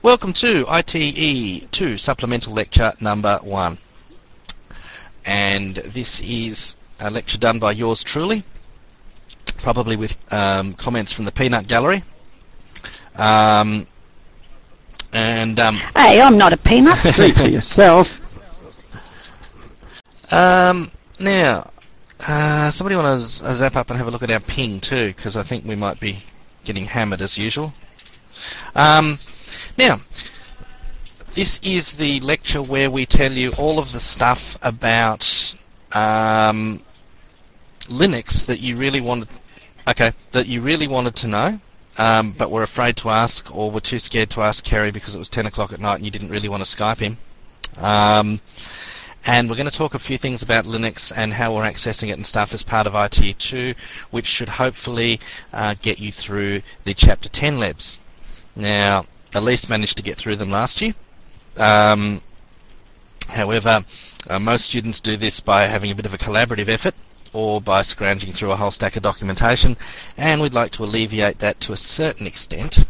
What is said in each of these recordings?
Welcome to ITE 2 Supplemental Lecture number 1. And this is a lecture done by yours truly, probably with comments from the Peanut Gallery. Hey, I'm not a peanut. Speak for yourself. Now, somebody want to zap up and have a look at our ping too, because I think we might be getting hammered as usual. Now, this is the lecture where we tell you all of the stuff about Linux that you really wanted. That you really wanted to know, but were afraid to ask, or were too scared to ask Kerry because it was 10 o'clock at night and you didn't really want to Skype him. And we're going to talk a few things about Linux and how we're accessing it and stuff as part of ITE2, which should hopefully get you through the Chapter 10 labs. Now, Elise managed to get through them last year. However, most students do this by having a bit of a collaborative effort or by scrounging through a whole stack of documentation, and we'd like to alleviate that to a certain extent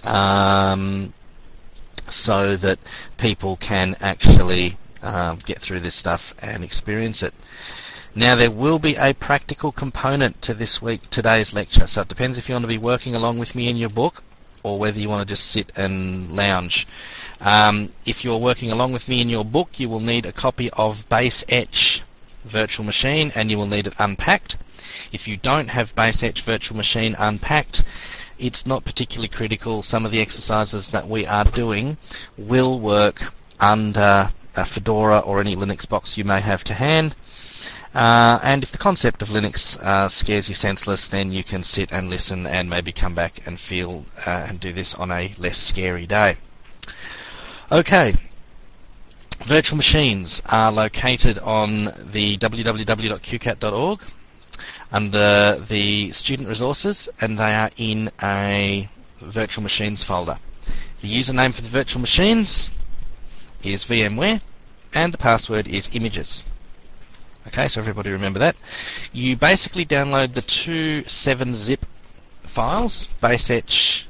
so that people can actually get through this stuff and experience it. Now, there will be a practical component to today's lecture, so it depends if you want to be working along with me in your book or whether you want to just sit and lounge. If you're working along with me in your book, you will need a copy of Base Etch Virtual Machine, and you will need it unpacked. If you don't have Base Etch Virtual Machine unpacked, it's not particularly critical. Some of the exercises that we are doing will work under a Fedora or any Linux box you may have to hand. And if the concept of Linux scares you senseless, then you can sit and listen and maybe come back and feel and do this on a less scary day. Okay, virtual machines are located on the www.qcat.org under the student resources, and they are in a virtual machines folder. The username for the virtual machines is VMware, and the password is images. Okay, so everybody remember that. You basically download the two 7-zip files, baseetch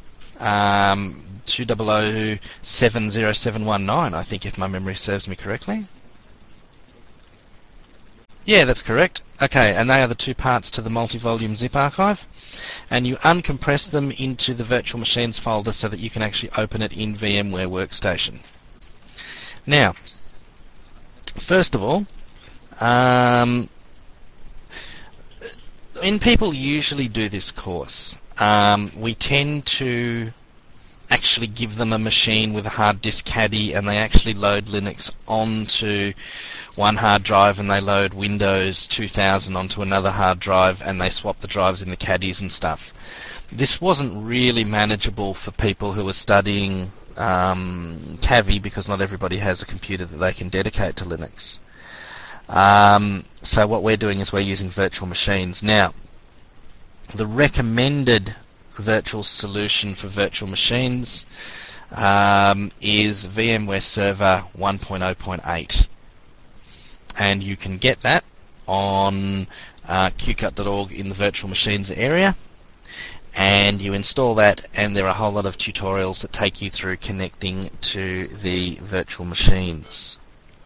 200700719, I think, if my memory serves me correctly. Yeah, that's correct. Okay, and they are the two parts to the multi-volume zip archive. And you uncompress them into the virtual machines folder so that you can actually open it in VMware Workstation. Now, first of all, when people usually do this course, we tend to actually give them a machine with a hard disk caddy, and they actually load Linux onto one hard drive, and they load Windows 2000 onto another hard drive, and they swap the drives in the caddies and stuff. This wasn't really manageable for people who were studying Cavi, because not everybody has a computer that they can dedicate to Linux. So what we're doing is we're using virtual machines. Now, the recommended virtual solution for virtual machines is VMware Server 1.0.8, and you can get that on qcat.org in the virtual machines area, and you install that, and there are a whole lot of tutorials that take you through connecting to the virtual machines.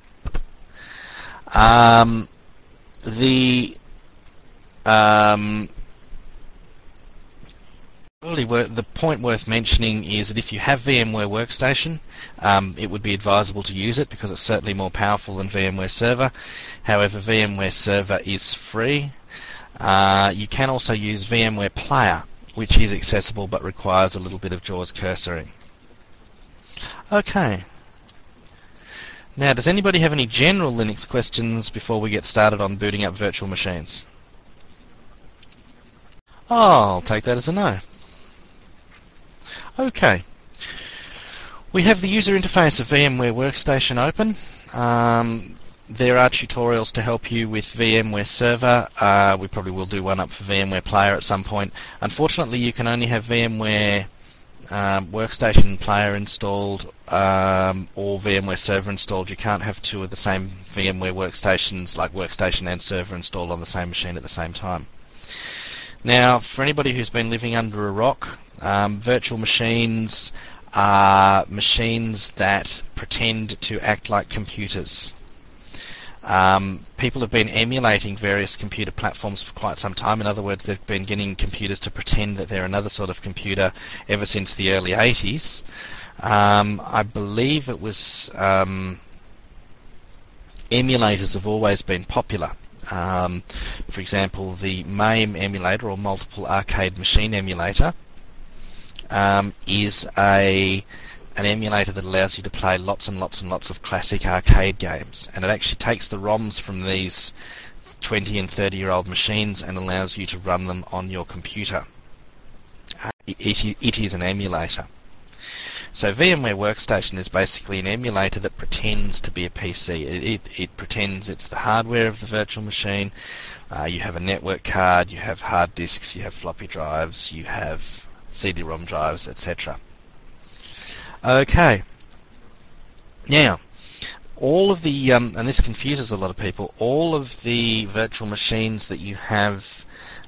The point worth mentioning is that if you have VMware Workstation, it would be advisable to use it because it's certainly more powerful than VMware Server. However, VMware Server is free. You can also use VMware Player, which is accessible but requires a little bit of JAWS cursoring. Okay. Now, does anybody have any general Linux questions before we get started on booting up virtual machines? I'll take that as a no. Okay. We have the user interface of VMware Workstation open. There are tutorials to help you with VMware Server. We probably will do one up for VMware Player at some point. Unfortunately, you can only have VMware Workstation Player installed or VMware Server installed. You can't have two of the same VMware workstations, like Workstation and Server, installed on the same machine at the same time. Now, for anybody who's been living under a rock, virtual machines are machines that pretend to act like computers. People have been emulating various computer platforms for quite some time. In other words, they've been getting computers to pretend that they're another sort of computer ever since the early 80s. I believe it was emulators have always been popular. For example, the MAME emulator, or Multiple Arcade Machine emulator, is an emulator that allows you to play lots and lots and lots of classic arcade games, and it actually takes the ROMs from these 20 and 30-year-old machines and allows you to run them on your computer. It is an emulator. So VMware Workstation is basically an emulator that pretends to be a PC. It pretends it's the hardware of the virtual machine. You have a network card, you have hard disks, you have floppy drives, you have CD-ROM drives, etc. Okay. Now, all of the, and this confuses a lot of people, all of the virtual machines that you have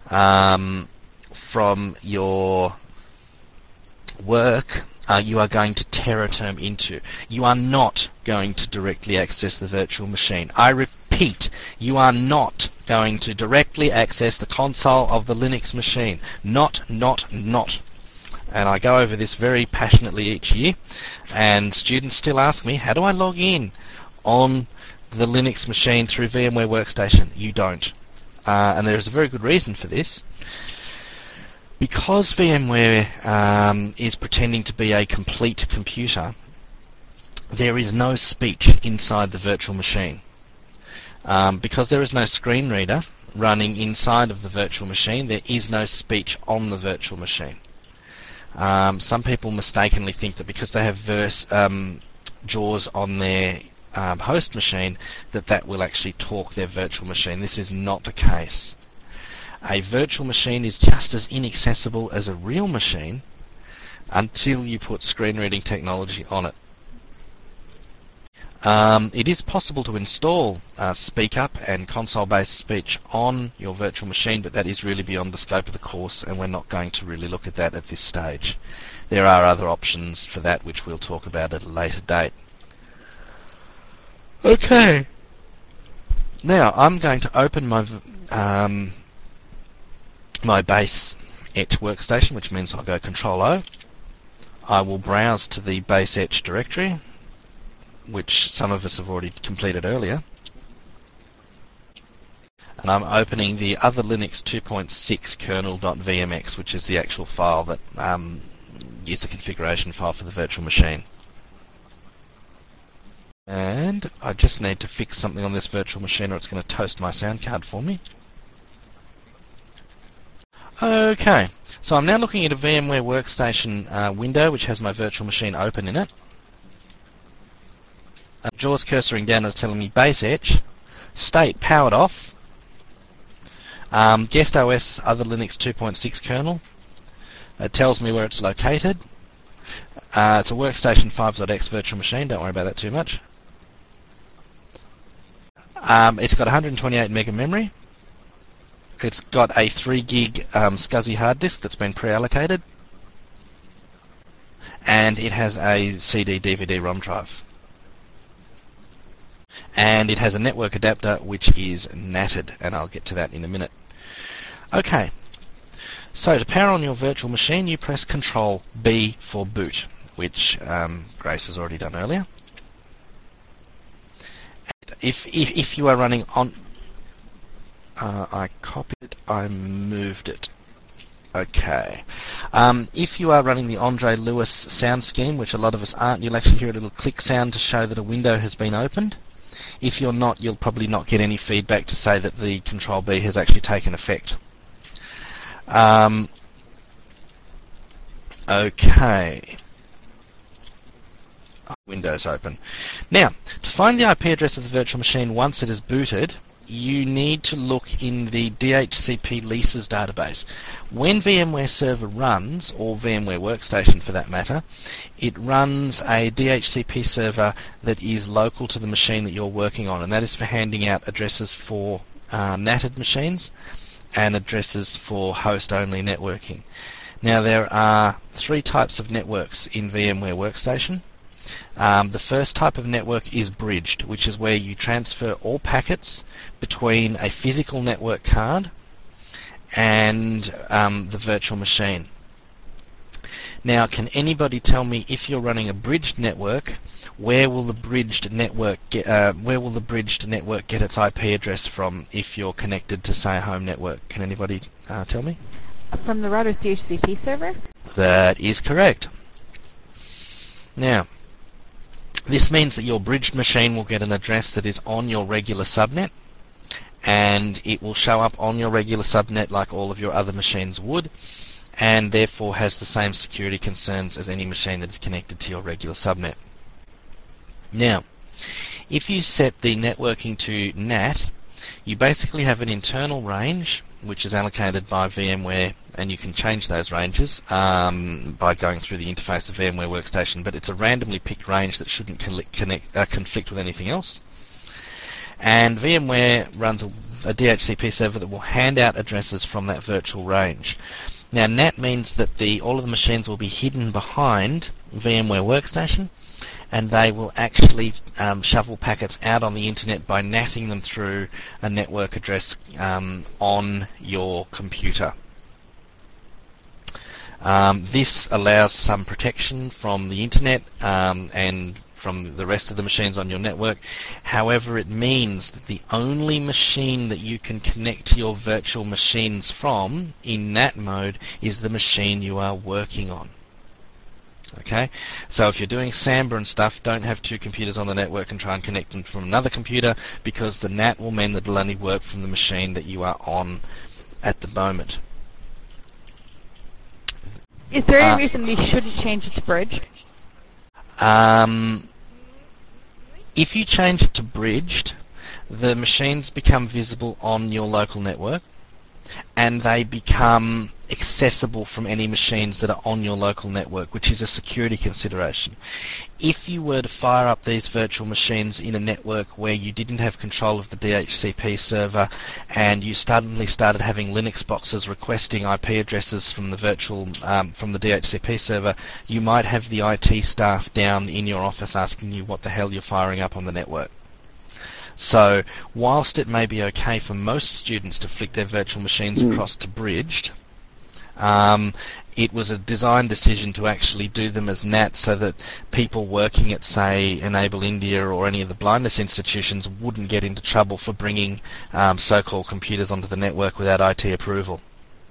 from your work, you are going to TerraTerm into. You are not going to directly access the virtual machine. I repeat, you are not going to directly access the console of the Linux machine. Not. And I go over this very passionately each year, and students still ask me, how do I log in on the Linux machine through VMware Workstation? You don't. And there's a very good reason for this. Because VMware is pretending to be a complete computer, there is no speech inside the virtual machine. Because there is no screen reader running inside of the virtual machine, there is no speech on the virtual machine. Some people mistakenly think that because they have JAWS on their host machine, that will actually talk their virtual machine. This is not the case. A virtual machine is just as inaccessible as a real machine until you put screen reading technology on it. It is possible to install SpeakUp and console-based speech on your virtual machine, but that is really beyond the scope of the course, and we're not going to really look at that at this stage. There are other options for that which we'll talk about at a later date. Okay. Now I'm going to open my my base etch workstation, which means I'll go Control-O. I will browse to the base etch directory, which some of us have already completed earlier. And I'm opening the other Linux 2.6 kernel.vmx, which is the actual file that is the configuration file for the virtual machine. And I just need to fix something on this virtual machine or it's going to toast my sound card for me. Okay, so I'm now looking at a VMware Workstation window which has my virtual machine open in it. JAWS cursoring down, it's telling me base etch, state powered off, guest OS other Linux 2.6 kernel. It tells me where it's located. It's a Workstation 5.x virtual machine, don't worry about that too much. It's got 128 mega memory. It's got a 3 gig SCSI hard disk that's been pre-allocated. And it has a CD DVD ROM drive. And it has a network adapter which is NATed, and I'll get to that in a minute. Okay, so to power on your virtual machine you press Control B for boot, which Grace has already done earlier. And if you are running on... I copied it, I moved it. Okay. If you are running the Andre Lewis sound scheme, which a lot of us aren't, you'll actually hear a little click sound to show that a window has been opened. If you're not, you'll probably not get any feedback to say that the Control B has actually taken effect. Okay. Windows open. Now, to find the IP address of the virtual machine once it is booted, you need to look in the DHCP leases database. When VMware Server runs, or VMware Workstation for that matter, it runs a DHCP server that is local to the machine that you're working on, and that is for handing out addresses for NATed machines and addresses for host-only networking. Now there are three types of networks in VMware Workstation. The first type of network is bridged, which is where you transfer all packets between a physical network card and the virtual machine. Now, can anybody tell me, if you're running a bridged network, where will the bridged network get its IP address from if you're connected to, say, a home network? Can anybody tell me? From the router's DHCP server? That is correct. Now, this means that your bridged machine will get an address that is on your regular subnet, and it will show up on your regular subnet like all of your other machines would, and therefore has the same security concerns as any machine that is connected to your regular subnet. Now, if you set the networking to NAT, you basically have an internal range which is allocated by VMware, and you can change those ranges by going through the interface of VMware Workstation, but it's a randomly picked range that shouldn't conflict with anything else. And VMware runs a DHCP server that will hand out addresses from that virtual range. Now, NAT means that all of the machines will be hidden behind VMware Workstation, and they will actually shovel packets out on the internet by natting them through a network address on your computer. This allows some protection from the internet and from the rest of the machines on your network. However, it means that the only machine that you can connect to your virtual machines from in NAT mode is the machine you are working on. Okay, so if you're doing Samba and stuff, don't have two computers on the network and try and connect them from another computer, because the NAT will mean that it'll only work from the machine that you are on at the moment. Is there any reason we shouldn't change it to bridged? If you change it to bridged, the machines become visible on your local network, and they become accessible from any machines that are on your local network, which is a security consideration. If you were to fire up these virtual machines in a network where you didn't have control of the DHCP server, and you suddenly started having Linux boxes requesting IP addresses from the from the DHCP server, you might have the IT staff down in your office asking you what the hell you're firing up on the network. So, whilst it may be okay for most students to flick their virtual machines across to bridged, it was a design decision to actually do them as NAT so that people working at, say, Enable India or any of the blindness institutions wouldn't get into trouble for bringing so-called computers onto the network without IT approval.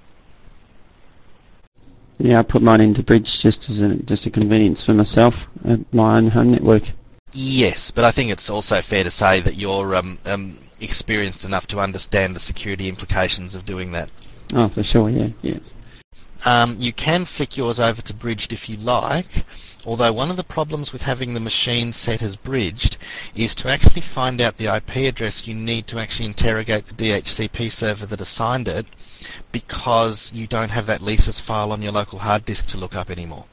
Yeah, I put mine into bridge just as a convenience for myself at my own home network. Yes, but I think it's also fair to say that you're experienced enough to understand the security implications of doing that. Oh, for sure, yeah. You can flick yours over to bridged if you like, although one of the problems with having the machine set as bridged is to actually find out the IP address you need to actually interrogate the DHCP server that assigned it, because you don't have that Lisa's file on your local hard disk to look up anymore.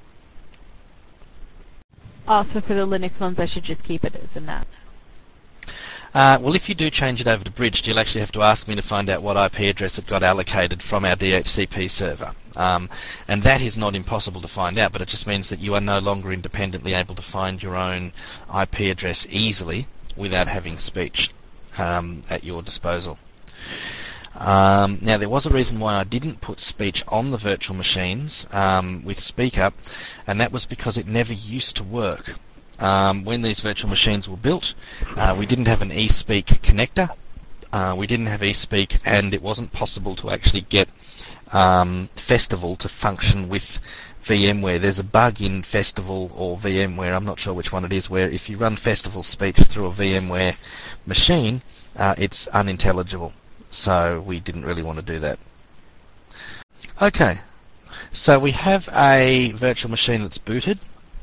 Also, for the Linux ones, I should just keep it as a NAT. Well, if you do change it over to bridged, you'll actually have to ask me to find out what IP address it got allocated from our DHCP server. And that is not impossible to find out, but it just means that you are no longer independently able to find your own IP address easily without having speech at your disposal. Now, there was a reason why I didn't put speech on the virtual machines with SpeakUp, and that was because it never used to work. When these virtual machines were built, we didn't have an eSpeak connector, we didn't have eSpeak, and it wasn't possible to actually get Festival to function with VMware. There's a bug in Festival or VMware, I'm not sure which one it is, where if you run Festival speech through a VMware machine, it's unintelligible. So we didn't really want to do that. Okay, so we have a virtual machine that's booted,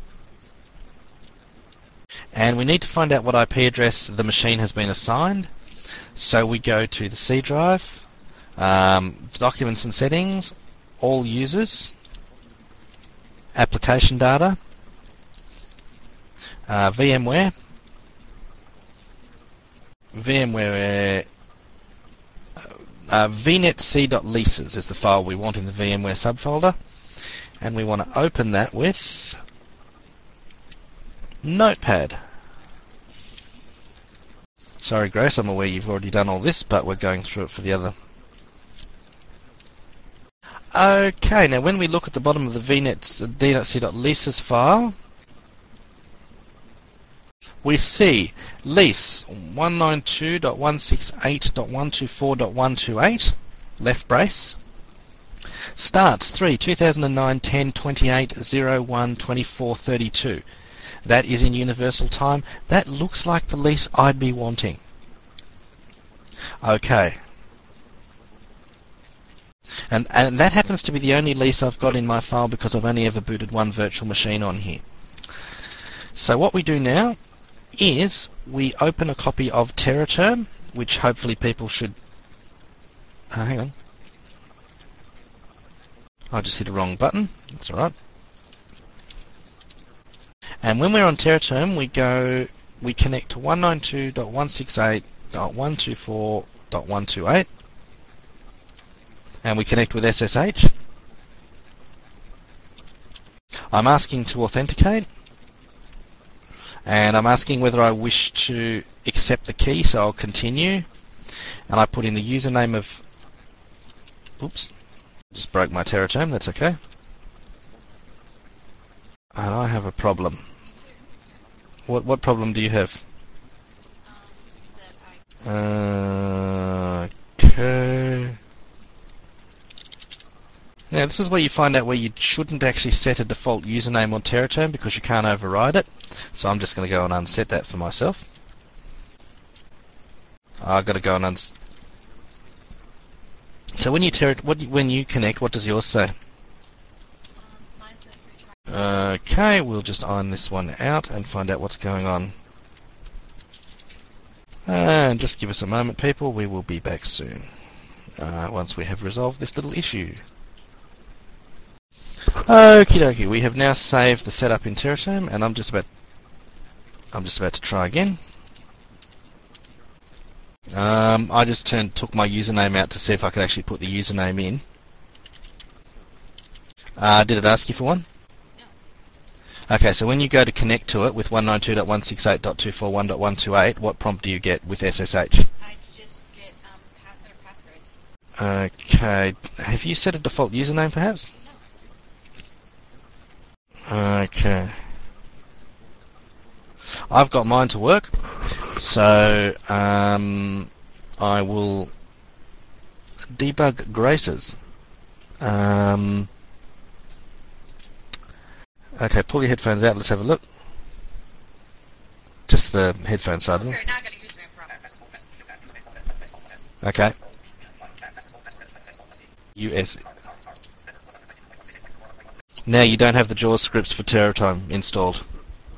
and we need to find out what IP address the machine has been assigned. So we go to the C drive, Documents and Settings, All Users, Application Data, VMware, vnetc.leases is the file we want in the VMware subfolder. and we want to open that with Notepad. Sorry, Grace, I'm aware you've already done all this, but we're going through it for the other. Okay, now when we look at the bottom of the d.c.leases file, we see lease 192.168.124.128, left brace, starts 3/2009 10/28/01/24/32. That is in universal time. That looks like the lease I'd be wanting. Okay. And that happens to be the only lease I've got in my file because I've only ever booted one virtual machine on here. So what we do now is we open a copy of TerraTerm, which hopefully people should... hang on. I just hit a wrong button. That's alright. And when we're on TerraTerm, we connect to 192.168.124.128, and we connect with SSH. I'm asking to authenticate, and I'm asking whether I wish to accept the key, so I'll continue, and I put in the username of... oops, just broke my TerraTerm, that's okay. And I have a problem. What problem do you have? Okay. Now this is where you find out where you shouldn't actually set a default username on TerraTerm because you can't override it. So I'm just going to go and unset that for myself. I've got to go and So when you connect, what does yours say? Okay, we'll just iron this one out and find out what's going on. And just give us a moment, people. We will be back soon once we have resolved this little issue. Okie dokie, we have now saved the setup in TerraTerm, and I'm just about to try again. I just took my username out to see if I could actually put the username in. Did it ask you for one? Okay, so when you go to connect to it with 192.168.241.128, what prompt do you get with SSH? I just get passwords. Okay, have you set a default username perhaps? No. Okay. I've got mine to work, so I will debug Grace's. Okay, pull your headphones out, let's have a look. Just the headphone side of them. Okay, now I gotta use my problem. Okay. US. Now you don't have the JAWS scripts for TerraTerm installed.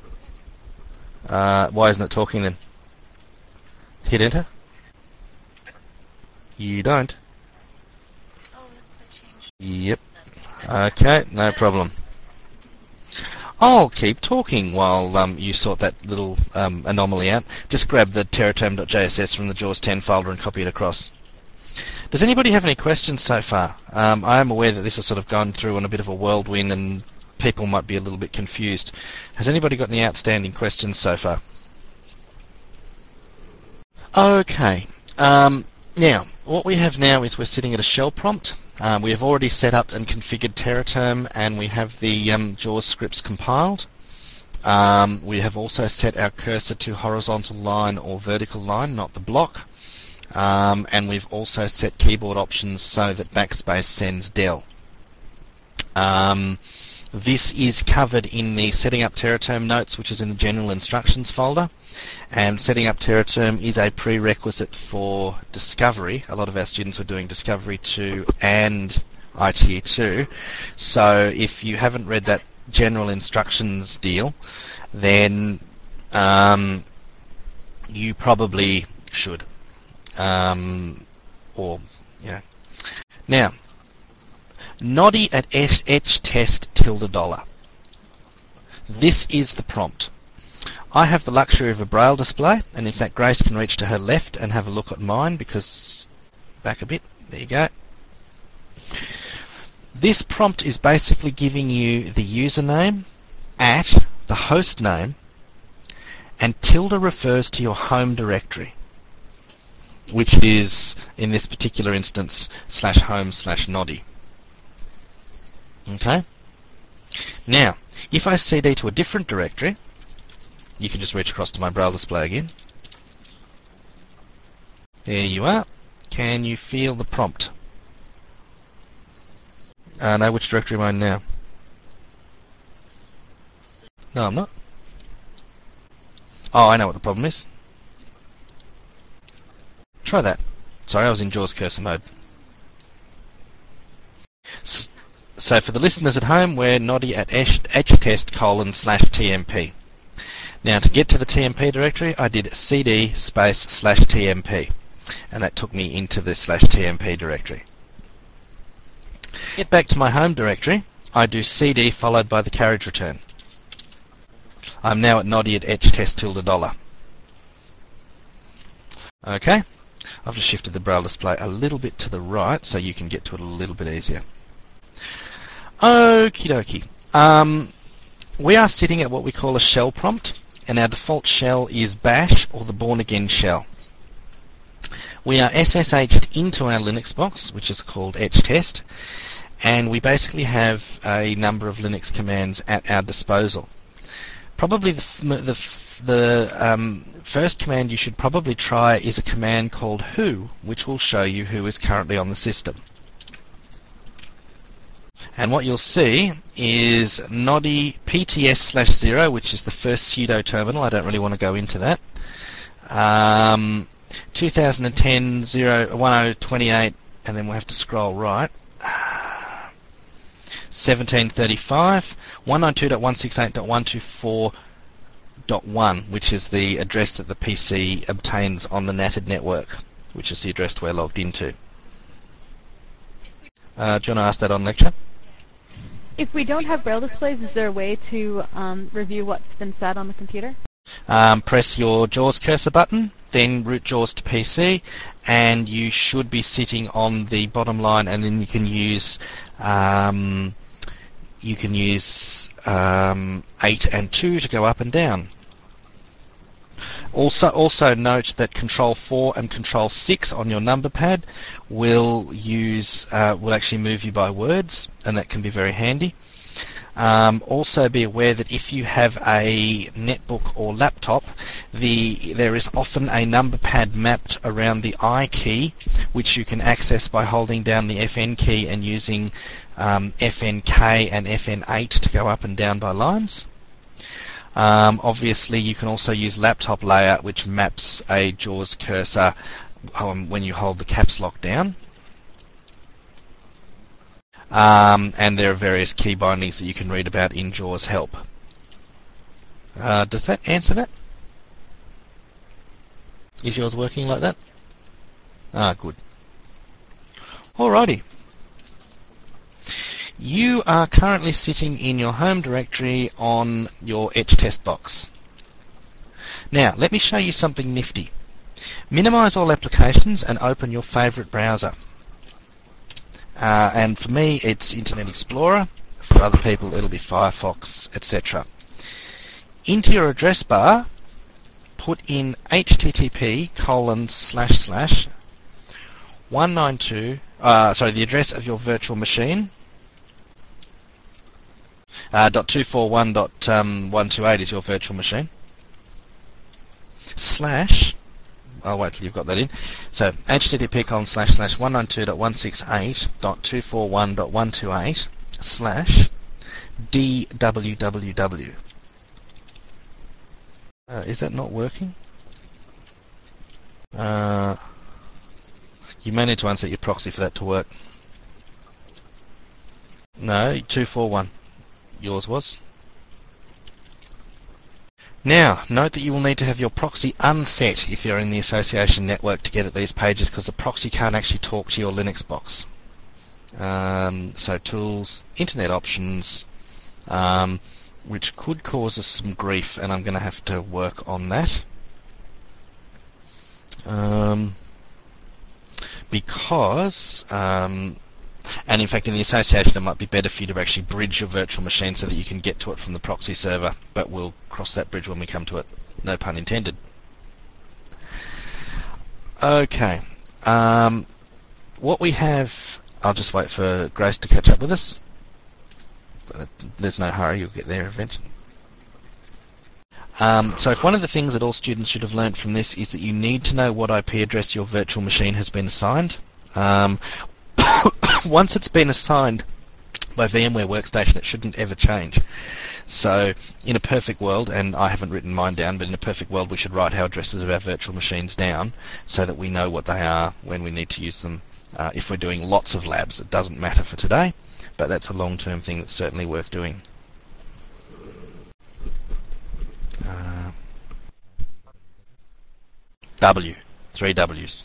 Why isn't it talking then? Hit enter. You don't. Oh, that's because I changed. Yep. Okay, no problem. I'll keep talking while you sort that little anomaly out. Just grab the terraterm.jss from the JAWS 10 folder and copy it across. Does anybody have any questions so far? I am aware that this has sort of gone through on a bit of a whirlwind and people might be a little bit confused. Has anybody got any outstanding questions so far? Okay. Now, what we have now is we're sitting at a shell prompt. We have already set up and configured TerraTerm, and we have the JAWS scripts compiled. We have also set our cursor to horizontal line or vertical line, not the block. And we've also set keyboard options so that backspace sends del. This is covered in the Setting Up TerraTerm notes, which is in the General Instructions folder. And setting up TerraTerm is a prerequisite for Discovery. A lot of our students are doing Discovery 2 and ITE 2. So if you haven't read that General Instructions deal, then you probably should. Or, you know. Now, Noddy at etchtest $. This is the prompt. I have the luxury of a braille display, and in fact Grace can reach to her left and have a look at mine because... back a bit, there you go. This prompt is basically giving you the username, @ the host name, and tilde refers to your home directory, which is, in this particular instance, /home/noddy. Okay? Now, if I cd to a different directory, you can just reach across to my Braille display again. There you are. Can you feel the prompt? No, which directory am I in now? No, I'm not. Oh, I know what the problem is. Try that. Sorry, I was in JAWS cursor mode. So for the listeners at home, we're noddy at htest:/tmp. Now to get to the tmp directory, I did cd /tmp, and that took me into the /tmp directory. Get back to my home directory, I do cd followed by the carriage return. I'm now at noddy at htest:$. Okay, I've just shifted the Braille display a little bit to the right so you can get to it a little bit easier. Okie dokie. We are sitting at what we call a shell prompt, and our default shell is bash or the Bourne Again shell. We are SSH'd into our Linux box, which is called htest, and we basically have a number of Linux commands at our disposal. Probably the first command you should probably try is a command called who, which will show you who is currently on the system. And what you'll see is noddy pts/0, which is the first sudo terminal. I don't really want to go into that. 2010 1028, and then we'll have to scroll right. 1735, 192.168.124.1, which is the address that the PC obtains on the NATed network, which is the address we're logged into. Do you want to ask that on lecture? If we don't have Braille displays, is there a way to review what's been said on the computer? Press your JAWS cursor button, then root JAWS to PC, and you should be sitting on the bottom line, and then you can use 8 and 2 to go up and down. Also note that Control 4 and Control 6 on your number pad will actually move you by words, and that can be very handy. Also be aware that if you have a netbook or laptop, there is often a number pad mapped around the I key, which you can access by holding down the FN key and using FNK and FN8 to go up and down by lines. Obviously, you can also use Laptop Layout, which maps a JAWS cursor when you hold the caps lock down. And there are various key bindings that you can read about in JAWS Help. Does that answer that? Is yours working like that? Ah, good. Alrighty. You are currently sitting in your home directory on your htest box. Now, let me show you something nifty. Minimize all applications and open your favorite browser. And for me, it's Internet Explorer. For other people, it'll be Firefox, etc. Into your address bar, put in http://192, the address of your virtual machine. .241.128 is your virtual machine. I'll wait till you've got that in. So http://192.168.241.128/DWWW. Is that not working? You may need to unset your proxy for that to work. No, 241. Yours was. Now, note that you will need to have your proxy unset if you're in the association network to get at these pages, because the proxy can't actually talk to your Linux box. So tools, internet options, which could cause us some grief, and I'm going to have to work on that. Because And in fact, in the association, it might be better for you to actually bridge your virtual machine so that you can get to it from the proxy server, but we'll cross that bridge when we come to it. No pun intended. Okay. What we have... I'll just wait for Grace to catch up with us. There's no hurry, you'll get there eventually. So if one of the things that all students should have learnt from this is that you need to know what IP address your virtual machine has been assigned. Once it's been assigned by VMware Workstation, it shouldn't ever change. So in a perfect world, and I haven't written mine down, but in a perfect world we should write our addresses of our virtual machines down so that we know what they are when we need to use them. If we're doing lots of labs, it doesn't matter for today, but that's a long-term thing that's certainly worth doing. W. 3 W's.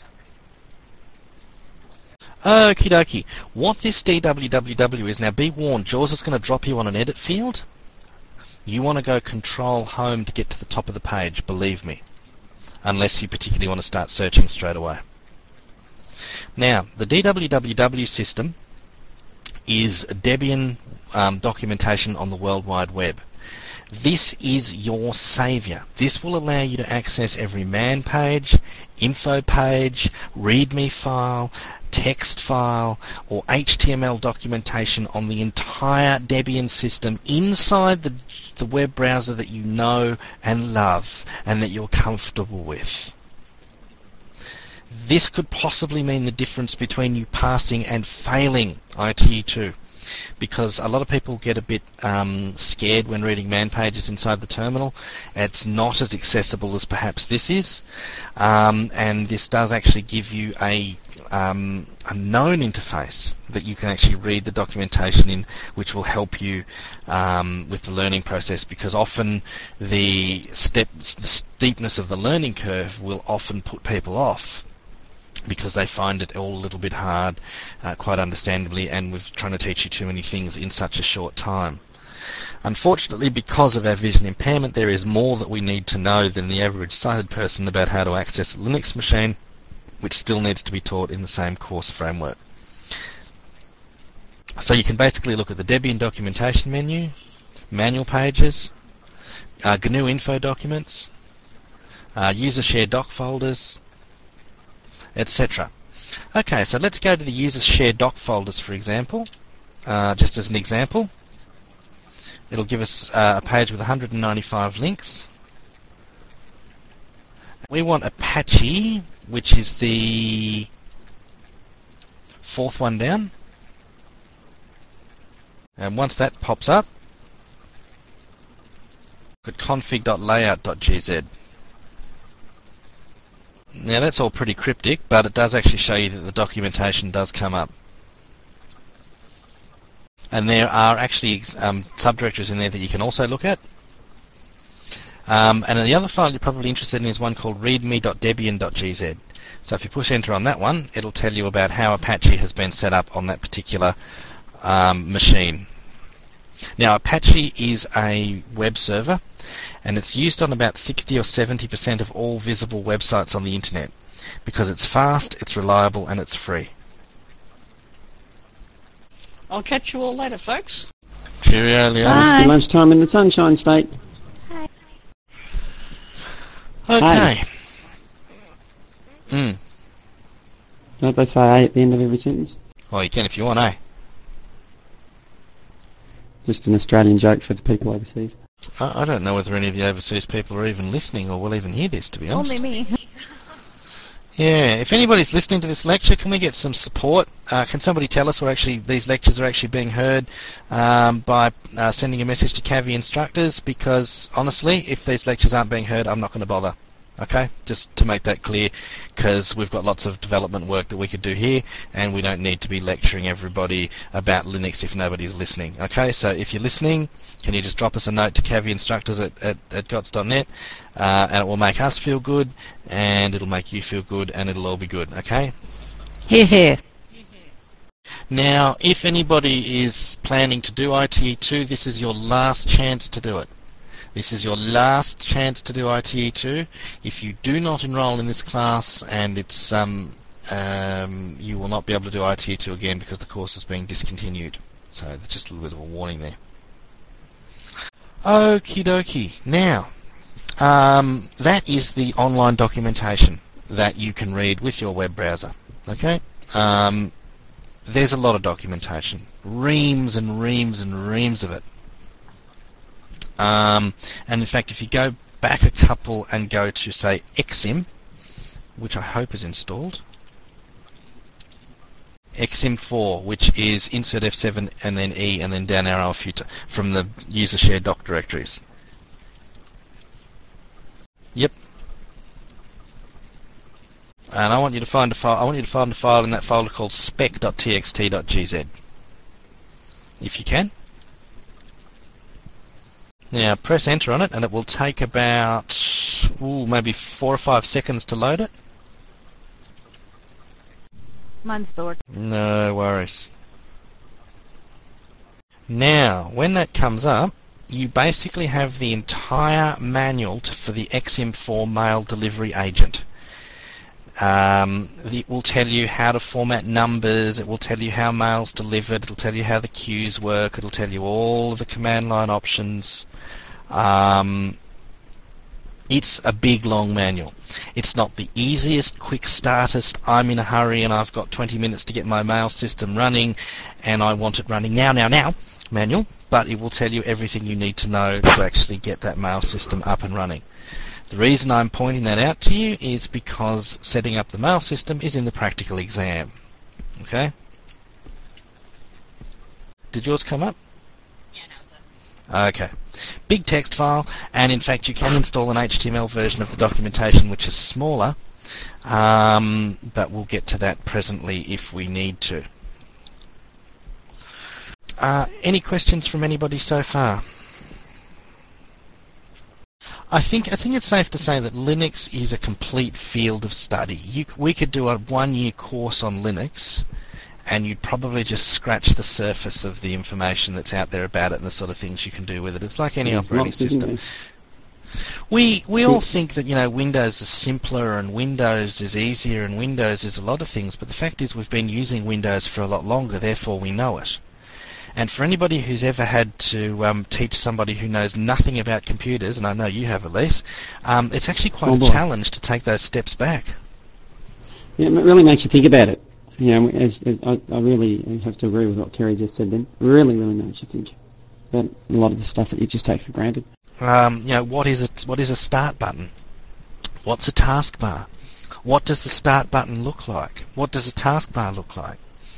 Okie dokie. What this DWWW is, now be warned, JAWS is going to drop you on an edit field. You want to go Control Home to get to the top of the page, believe me. Unless you particularly want to start searching straight away. Now, the DWWW system is Debian documentation on the World Wide Web. This is your saviour. This will allow you to access every man page, info page, README file, text file, or HTML documentation on the entire Debian system inside the web browser that you know and love and that you're comfortable with. This could possibly mean the difference between you passing and failing ITE2, because a lot of people get a bit scared when reading man pages inside the terminal. It's not as accessible as perhaps this is, and this does actually give you a known interface that you can actually read the documentation in, which will help you with the learning process, because often the steepness of the learning curve will often put people off, because they find it all a little bit hard, quite understandably, and we're trying to teach you too many things in such a short time. Unfortunately, because of our vision impairment, there is more that we need to know than the average sighted person about how to access a Linux machine, which still needs to be taught in the same course framework. So you can basically look at the Debian documentation menu, manual pages, GNU info documents, user share doc folders, etc. Okay, so let's go to the user share doc folders, for example. Just as an example, it'll give us a page with 195 links. We want Apache, which is the fourth one down. And once that pops up, look at config.layout.gz. Now that's all pretty cryptic, but it does actually show you that the documentation does come up. And there are actually subdirectories in there that you can also look at. And the other file you're probably interested in is one called readme.debian.gz. So if you push enter on that one, it'll tell you about how Apache has been set up on that particular machine. Now Apache is a web server, and it's used on about 60 or 70% of all visible websites on the internet, because it's fast, it's reliable, and it's free. I'll catch you all later, folks. Cheerio, Leon. It's good lunchtime in the Sunshine State. Okay. Don't they say A at the end of every sentence? Well, you can if you want, eh? Just an Australian joke for the people overseas. I don't know whether any of the overseas people are even listening or will even hear this, to be honest. Only me. Yeah, if anybody's listening to this lecture, can we get some support? Can somebody tell us where these lectures are actually being heard by sending a message to Cavi instructors? Because honestly, if these lectures aren't being heard, I'm not going to bother. Okay, just to make that clear, because we've got lots of development work that we could do here, and we don't need to be lecturing everybody about Linux if nobody's listening. Okay, so if you're listening, can you just drop us a note to Cavi instructors at gots.net, and it will make us feel good, and it'll make you feel good, and it'll all be good. Okay. Hear, hear. Now, if anybody is planning to do ITE2, this is your last chance to do it. This is your last chance to do ITE2. If you do not enroll in this class and it's you will not be able to do ITU2 again because the course is being discontinued. So there's just a little bit of a warning there. Okie dokie. Now, that is the online documentation that you can read with your web browser. Okay? There's a lot of documentation. Reams and reams and reams of it. And in fact, if you go back a couple and go to, say, Exim, which I hope is installed, Exim4, which is insert F7 and then E and then down arrow a few from the user shared doc directories. Yep. And I want you to find a file. I want you to find a file in that folder called spec.txt.gz, if you can. Now press enter on it, and it will take about maybe 4 or 5 seconds to load it. Mine's stored. No worries. Now, when that comes up, you basically have the entire manual for the Exim4 mail delivery agent. It will tell you how to format numbers, it will tell you how mail's delivered, it will tell you how the queues work, it will tell you all of the command line options. It's a big, long manual. It's not the easiest, quick startest, I'm in a hurry and I've got 20 minutes to get my mail system running and I want it running now manual, but it will tell you everything you need to know to actually get that mail system up and running. The reason I'm pointing that out to you is because setting up the mail system is in the practical exam. Okay? Did yours come up? Yeah, now it's up. Okay. Big text file, and in fact you can install an HTML version of the documentation which is smaller, but we'll get to that presently if we need to. Any questions from anybody so far? I think it's safe to say that Linux is a complete field of study. We could do a 1-year course on Linux, and you'd probably just scratch the surface of the information that's out there about it and the sort of things you can do with it. It's like any operating system. We all think that, Windows is simpler and Windows is easier and Windows is a lot of things, but the fact is we've been using Windows for a lot longer, therefore we know it. And for anybody who's ever had to teach somebody who knows nothing about computers, and I know you have, Elise, it's actually quite a challenge to take those steps back. Yeah, it really makes you think about it. I really have to agree with what Kerry just said then. It really makes you think about a lot of the stuff that you just take for granted. What is a start button? What's a taskbar? What does the start button look like? What does a taskbar look like?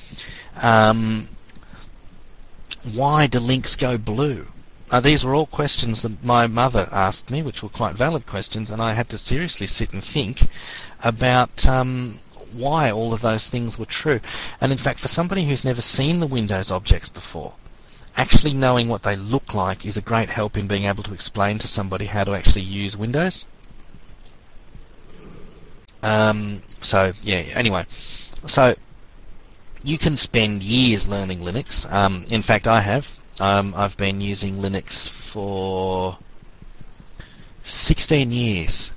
Why do links go blue? These were all questions that my mother asked me, which were quite valid questions, and I had to seriously sit and think about why all of those things were true. And in fact, for somebody who's never seen the Windows objects before, actually knowing what they look like is a great help in being able to explain to somebody how to actually use Windows. Anyway, you can spend years learning Linux. In fact, I have. I've been using Linux for 16 years,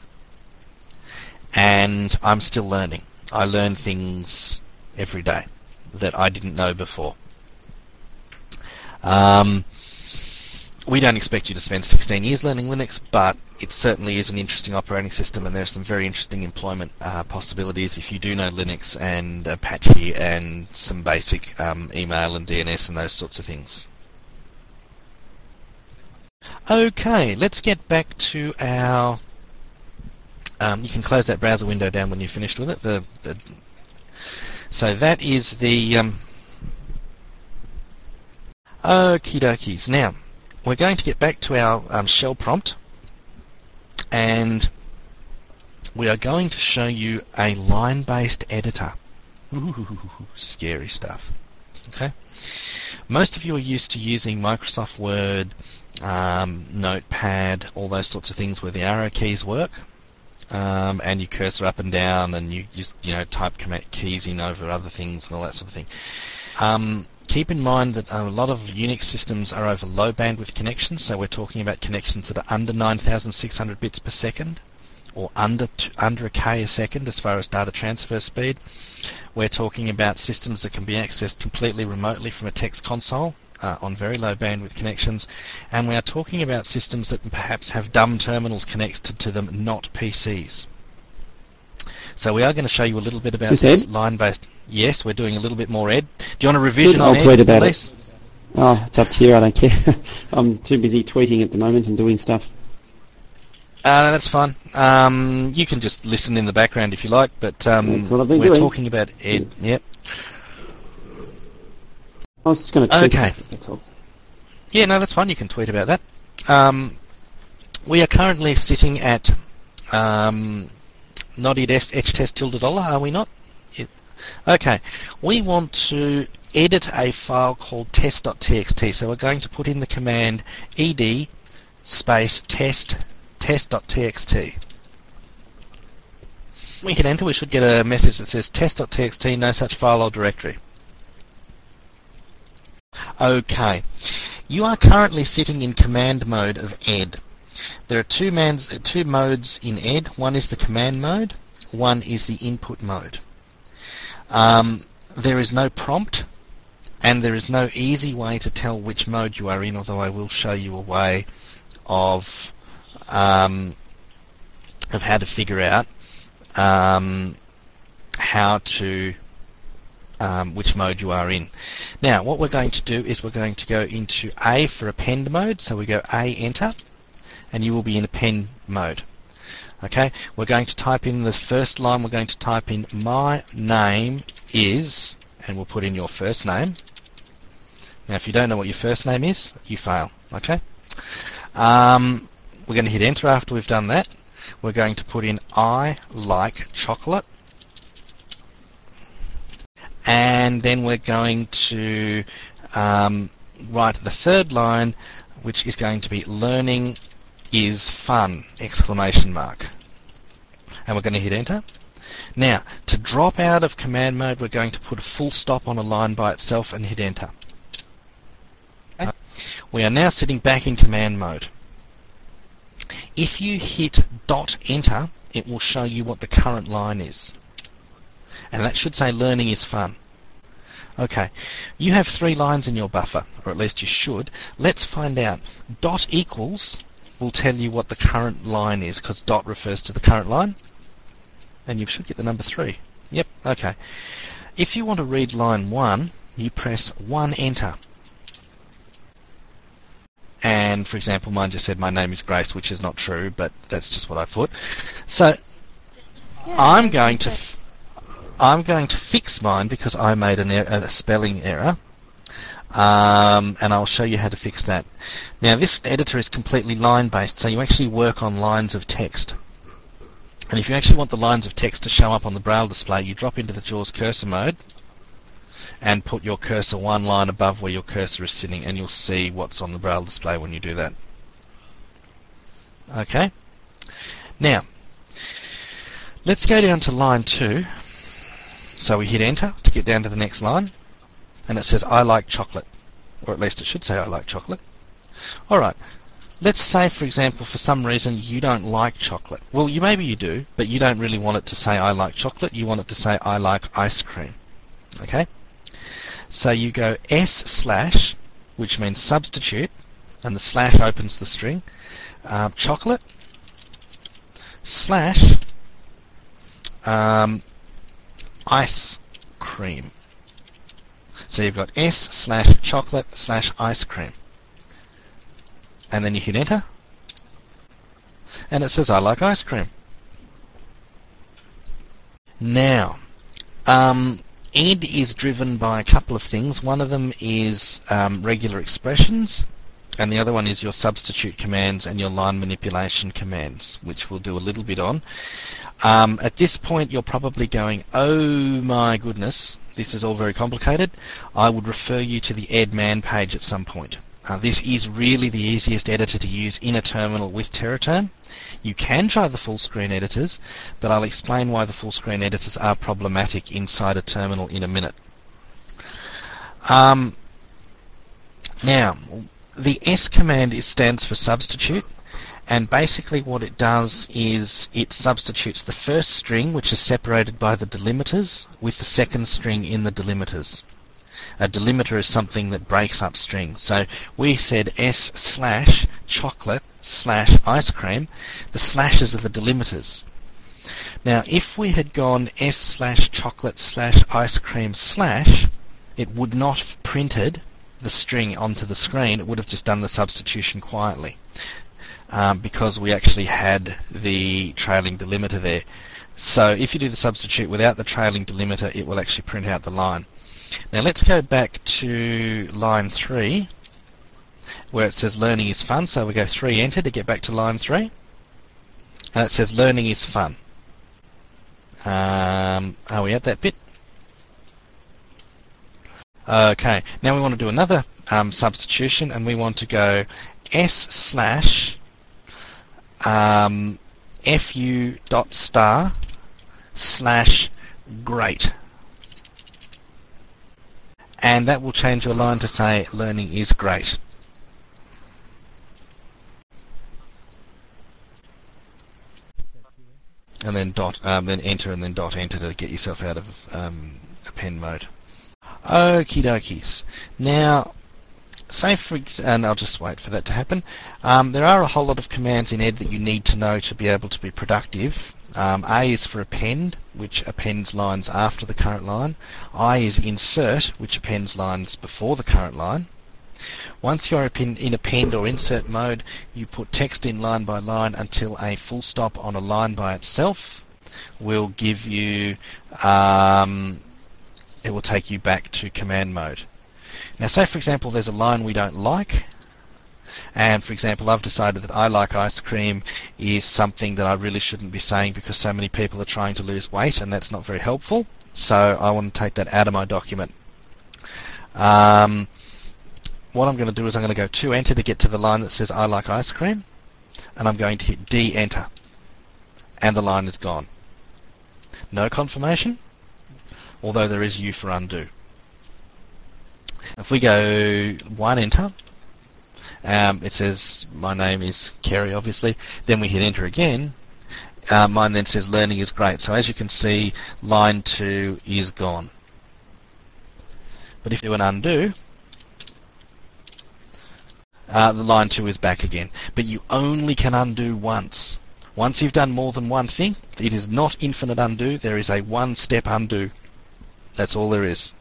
and I'm still learning. I learn things every day that I didn't know before. We don't expect you to spend 16 years learning Linux, but it certainly is an interesting operating system, and there are some very interesting employment possibilities if you do know Linux and Apache and some basic email and DNS and those sorts of things. Okay, let's get back to our... you can close that browser window down when you're finished with it. So that is the... Okie dokies. Now, we're going to get back to our shell prompt, and we are going to show you a line-based editor. Ooh, scary stuff. Okay? Most of you are used to using Microsoft Word, Notepad, all those sorts of things where the arrow keys work, and you cursor up and down, and you just type keys in over other things and all that sort of thing. Keep in mind that a lot of Unix systems are over low bandwidth connections, so we're talking about connections that are under 9,600 bits per second, or under a K a second as far as data transfer speed. We're talking about systems that can be accessed completely remotely from a text console on very low bandwidth connections, and we are talking about systems that perhaps have dumb terminals connected to them, not PCs. So we are going to show you a little bit about this line-based. Yes, we're doing a little bit more Ed. Do you want a revision on Ed? I'll tweet about it. Oh, it's up to you. I don't care. I'm too busy tweeting at the moment and doing stuff. No, that's fine. You can just listen in the background if you like, but that's what I've been we're doing. talking about Ed. Yep. I was just going to tweet. Okay. That's all. Yeah, no, that's fine. You can tweet about that. We are currently sitting at not $, are we not? Yeah. Okay. We want to edit a file called test.txt, so we're going to put in the command ed space test.txt. We hit enter, we should get a message that says test.txt, no such file or directory. Okay, you are currently sitting in command mode of ed. There are two modes in ed. One is the command mode, one is the input mode. There is no prompt, and there is no easy way to tell which mode you are in, although I will show you a way of how to figure out which mode you are in. Now, what we're going to do is we're going to go into A for append mode, so we go A, enter, and you will be in append mode. Okay, we're going to type in the first line, we're going to type in my name is, and we'll put in your first name. Now, if you don't know what your first name is, you fail. Okay, we're going to hit enter after we've done that. We're going to put in I like chocolate, and then we're going to write the third line, which is going to be learning is fun, exclamation mark. And we're going to hit enter. Now, to drop out of command mode, we're going to put a full stop on a line by itself and hit enter. Okay. We are now sitting back in command mode. If you hit .enter, it will show you what the current line is. And that should say learning is fun. Okay, you have 3 lines in your buffer, or at least you should. Let's find out. Dot equals will tell you what the current line is, because dot refers to the current line. And you should get the number 3. Yep, okay. If you want to read line 1, you press 1 enter. And, for example, mine just said my name is Grace, which is not true, but that's just what I put. So, Yeah, I'm going to fix mine because I made a spelling error, and I'll show you how to fix that. Now, this editor is completely line-based, so you actually work on lines of text. And if you actually want the lines of text to show up on the Braille display, you drop into the JAWS cursor mode and put your cursor 1 line above where your cursor is sitting, and you'll see what's on the Braille display when you do that. Okay? Now, let's go down to line 2. So we hit enter to get down to the next line, and it says I like chocolate, or at least it should say I like chocolate. Alright, let's say, for example, for some reason you don't like chocolate. Well, maybe you do, but you don't really want it to say I like chocolate, you want it to say I like ice cream. Okay? So you go S/, which means substitute, and the slash opens the string, chocolate, / ice cream. So you've got S/chocolate/ice cream. And then you hit enter, and it says I like ice cream. Now, ed is driven by a couple of things. One of them is regular expressions, and the other one is your substitute commands and your line manipulation commands, which we'll do a little bit on. At this point, you're probably going, oh my goodness, this is all very complicated. I would refer you to the edman page at some point. This is really the easiest editor to use in a terminal with TerraTerm. You can try the full screen editors, but I'll explain why the full screen editors are problematic inside a terminal in a minute. Now, the S command stands for substitute, And basically what it does is it substitutes the first string, which is separated by the delimiters, with the second string in the delimiters. A delimiter is something that breaks up strings. So we said S/chocolate/ice cream. The slashes are the delimiters. Now, if we had gone S/chocolate/ice cream/, it would not have printed the string onto the screen. It would have just done the substitution quietly, because we actually had the trailing delimiter there. So if you do the substitute without the trailing delimiter, it will actually print out the line. Now let's go back to line 3, where it says learning is fun. So we go 3 enter to get back to line 3, and it says learning is fun. Are we at that bit? Okay, now we want to do another substitution, and we want to go S/fu.star/great. And that will change your line to say learning is great. And then then enter, and then dot enter to get yourself out of append mode. Okie dokies. Now, and I'll just wait for that to happen. There are a whole lot of commands in Ed that you need to know to be able to be productive. A is for append, which appends lines after the current line. I is insert, which appends lines before the current line. Once you're in append or insert mode, you put text in line by line until a full stop on a line by itself will give you, it will take you back to command mode. Now say for example there's a line we don't like, and for example I've decided that I like ice cream is something that I really shouldn't be saying because so many people are trying to lose weight, and that's not very helpful, so I want to take that out of my document. What I'm going to do is I'm going to go 2 enter to get to the line that says I like ice cream, and I'm going to hit D enter, and the line is gone. No confirmation, although there is U for undo. If we go 1 enter, it says my name is Kerry, obviously. Then we hit enter again. Mine then says learning is great. So as you can see, line 2 is gone. But if you do an undo, the line 2 is back again. But you only can undo once. Once you've done more than one thing, it is not infinite undo. There is a 1-step undo. That's all there is.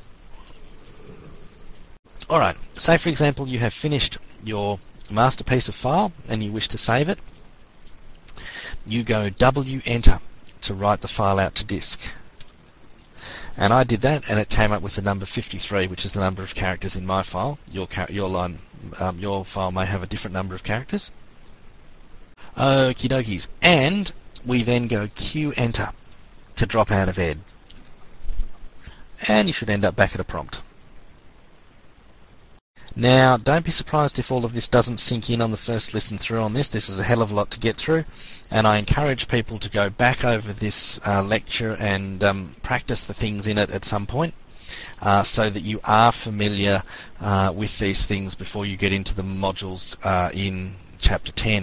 Alright, say for example you have finished your masterpiece of file and you wish to save it. You go W enter to write the file out to disk. And I did that, and it came up with the number 53, which is the number of characters in my file. Your file may have a different number of characters. Okie dokies. And we then go Q enter to drop out of Ed. And you should end up back at a prompt. Now, don't be surprised if all of this doesn't sink in on the first listen through on this. This is a hell of a lot to get through, and I encourage people to go back over this lecture and practice the things in it at some point, so that you are familiar with these things before you get into the modules in Chapter 10.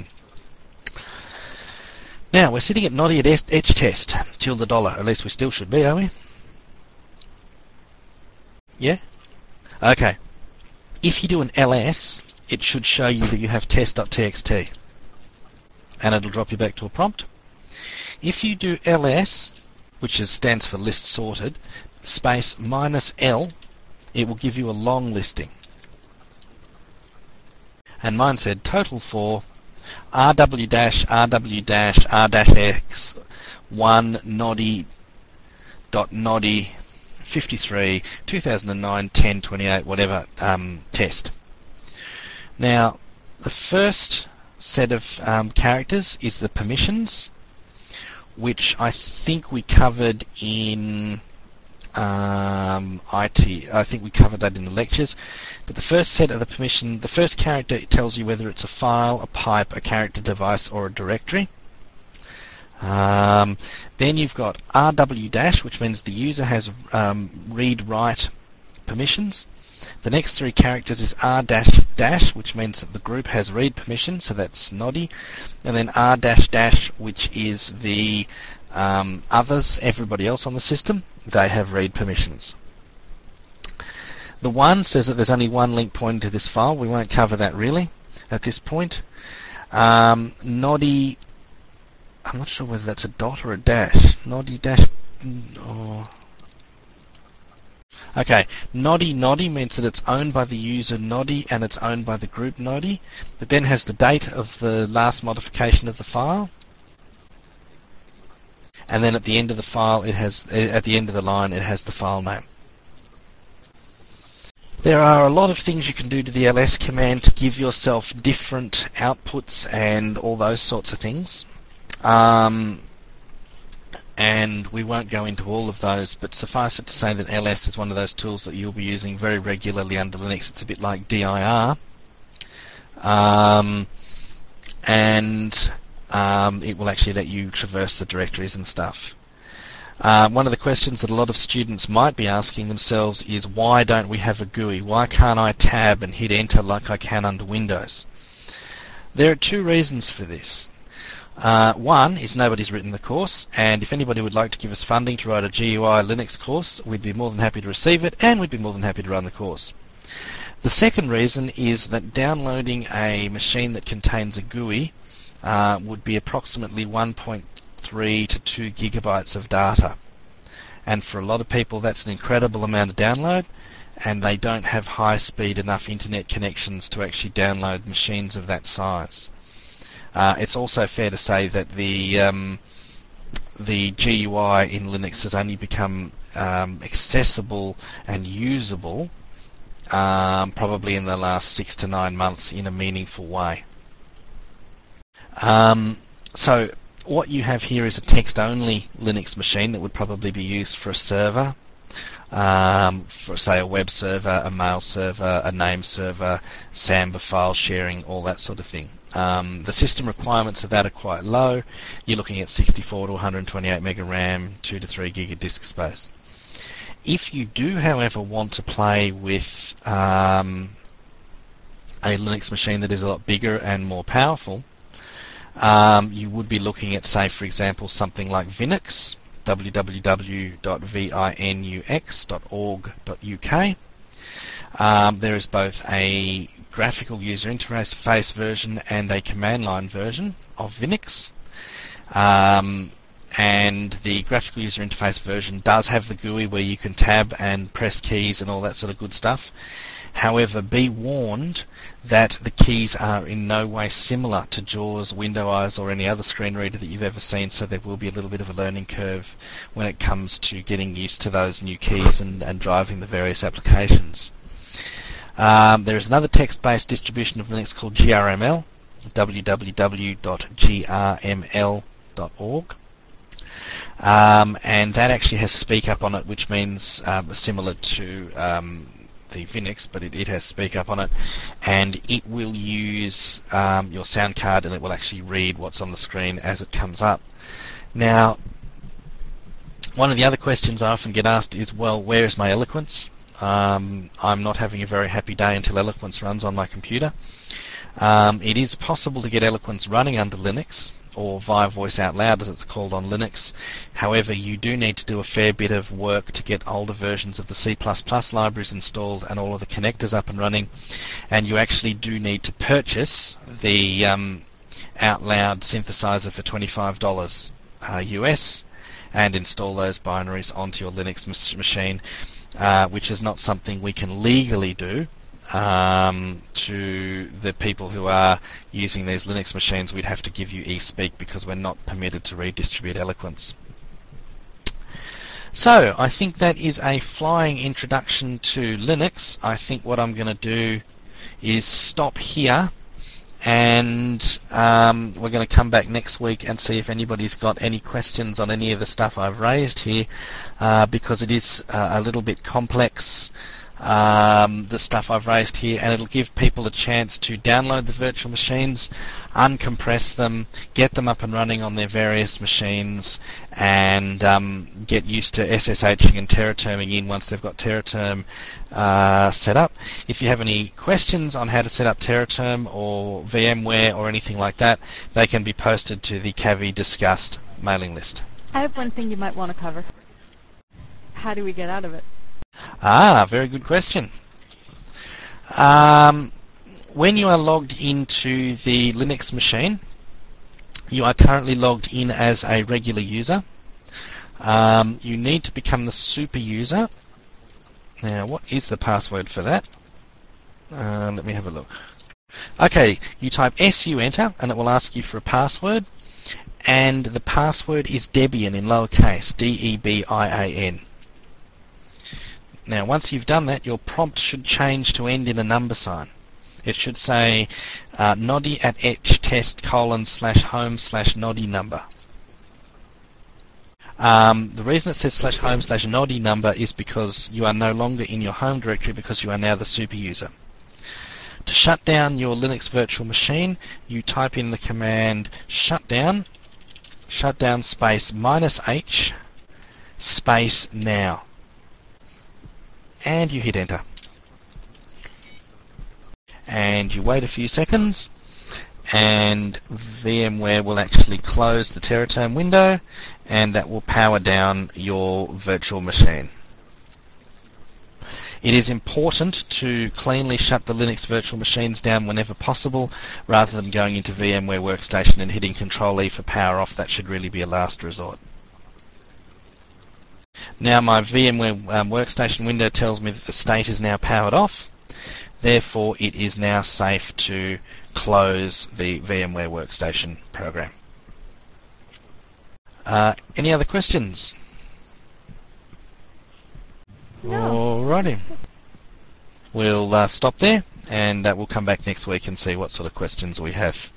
Now, we're sitting at Noddy at Edge Test, $, at least we still should be, are we? Yeah? Okay. If you do an ls, it should show you that you have test.txt, and it'll drop you back to a prompt. If you do ls, which stands for list sorted, space -l, it will give you a long listing. And mine said total for rw-rw-r-x 1 noddy.noddy 53 2009 10 28 whatever test. Now the first set of characters is the permissions, which I think we covered in IT. I think we covered that in the lectures. But the first set of the permission, the first character tells you whether it's a file, a pipe, a character device, or a directory. Then you've got RW-, which means the user has read-write permissions. The next three characters is R dash dash, which means that the group has read permission, so that's Noddy, and then R dash dash, which is the others, everybody else on the system, they have read permissions. The 1 says that there's only one link pointing to this file. We won't cover that really at this point. Noddy, I'm not sure whether that's a dot or a dash. Noddy dash, oh. Okay, Noddy means that it's owned by the user Noddy and it's owned by the group Noddy. It then has the date of the last modification of the file. And then at the end of the file, it has, at the end of the line, it has the file name. There are a lot of things you can do to the ls command to give yourself different outputs and all those sorts of things. And we won't go into all of those, but suffice it to say that ls is one of those tools that you'll be using very regularly under Linux. It's a bit like dir. It will actually let you traverse the directories and stuff. One of the questions that a lot of students might be asking themselves is, why don't we have a GUI? Why can't I tab and hit enter like I can under Windows? There are two reasons for this. One is nobody's written the course, and if anybody would like to give us funding to write a GUI Linux course, we'd be more than happy to receive it, and we'd be more than happy to run the course. The second reason is that downloading a machine that contains a GUI would be approximately 1.3 to 2 gigabytes of data. And for a lot of people that's an incredible amount of download, and they don't have high-speed enough internet connections to actually download machines of that size. It's also fair to say that the GUI in Linux has only become accessible and usable probably in the last 6 to 9 months in a meaningful way. So what you have here is a text-only Linux machine that would probably be used for a server, for say a web server, a mail server, a name server, Samba file sharing, all that sort of thing. The system requirements of that are quite low. You're looking at 64 to 128 mega RAM, 2 to 3 gig of disk space. If you do, however, want to play with a Linux machine that is a lot bigger and more powerful, you would be looking at, say, for example, something like Vinux, www.vinux.org.uk. There is both a graphical user interface version and a command line version of Vinux. And the graphical user interface version does have the GUI where you can tab and press keys and all that sort of good stuff. However, be warned that the keys are in no way similar to JAWS, Windows or any other screen reader that you've ever seen, so there will be a little bit of a learning curve when it comes to getting used to those new keys and driving the various applications. There is another text-based distribution of Linux called GRML, www.grml.org. And that actually has speak up on it, which means similar to the Vinux, but it has speak up on it, and it will use your sound card, and it will actually read what's on the screen as it comes up. Now, one of the other questions I often get asked is, well, where is my Eloquence? I'm not having a very happy day until Eloquence runs on my computer. It is possible to get Eloquence running under Linux, or via Voice Out Loud as it's called on Linux. However, you do need to do a fair bit of work to get older versions of the C++ libraries installed and all of the connectors up and running, and you actually do need to purchase the Out Loud synthesizer for $25 US and install those binaries onto your Linux machine, which is not something we can legally do. To the people who are using these Linux machines, we'd have to give you eSpeak because we're not permitted to redistribute Eloquence. So, I think that is a flying introduction to Linux. I think what I'm going to do is stop here, and we're going to come back next week and see if anybody's got any questions on any of the stuff I've raised here, because it is a little bit complex. the stuff I've raised here, and it'll give people a chance to download the virtual machines, uncompress them, get them up and running on their various machines, and get used to SSHing and TerraTerming in once they've got TerraTerm set up. If you have any questions on how to set up TerraTerm or VMware or anything like that, they can be posted to the Cavi Discussed mailing list. I have one thing you might want to cover. How do we get out of it? Very good question. When you are logged into the Linux machine, you are currently logged in as a regular user. You need to become the super user. Now, what is the password for that? Let me have a look. Okay, you type SU enter, and it will ask you for a password. And the password is Debian in lowercase, D-E-B-I-A-N. Now, once you've done that, your prompt should change to end in a number sign. It should say noddy at /home/noddy number. The reason it says /home/noddy number is because you are no longer in your home directory because you are now the super user. To shut down your Linux virtual machine, you type in the command shutdown space -h space now. And you hit enter. And you wait a few seconds, and VMware will actually close the TerraTerm window, and that will power down your virtual machine. It is important to cleanly shut the Linux virtual machines down whenever possible, rather than going into VMware Workstation and hitting Control-E for power off. That should really be a last resort. Now my VMware Workstation window tells me that the state is now powered off. Therefore, it is now safe to close the VMware Workstation program. Any other questions? No. Alrighty. We'll stop there, and we'll come back next week and see what sort of questions we have.